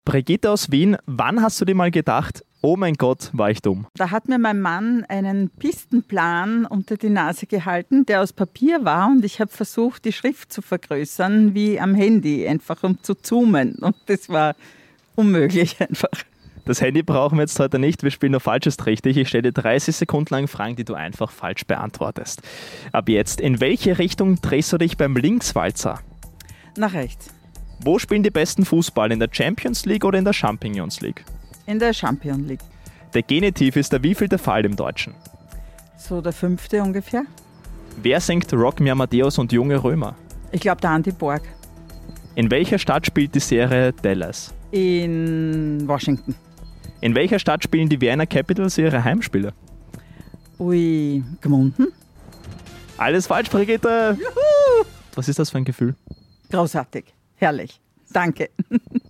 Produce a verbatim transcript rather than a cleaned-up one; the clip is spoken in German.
Brigitte aus Wien, wann hast du dir mal gedacht, oh mein Gott, war ich dumm? Da hat mir mein Mann einen Pistenplan unter die Nase gehalten, der aus Papier war, und ich habe versucht, die Schrift zu vergrößern, wie am Handy, einfach um zu zoomen. Und das war unmöglich einfach. Das Handy brauchen wir jetzt heute nicht, wir spielen nur Falsches richtig. Ich stelle dir dreißig Sekunden lang Fragen, die du einfach falsch beantwortest. Ab jetzt, in welche Richtung drehst du dich beim Linkswalzer? Nach rechts. Wo spielen die besten Fußball, in der Champions League oder in der Champignons League? In der Champions League. Der Genitiv ist der wievielte Fall im Deutschen? So der fünfte ungefähr. Wer singt Rock me Amadeus und Junge Römer? Ich glaube, der Andi Borg. In welcher Stadt spielt die Serie Dallas? In Washington. In welcher Stadt spielen die Vienna Capitals ihre Heimspiele? Ui, Gmunden. Alles falsch, Brigitte! Juhu! Was ist das für ein Gefühl? Großartig. Herrlich. Danke.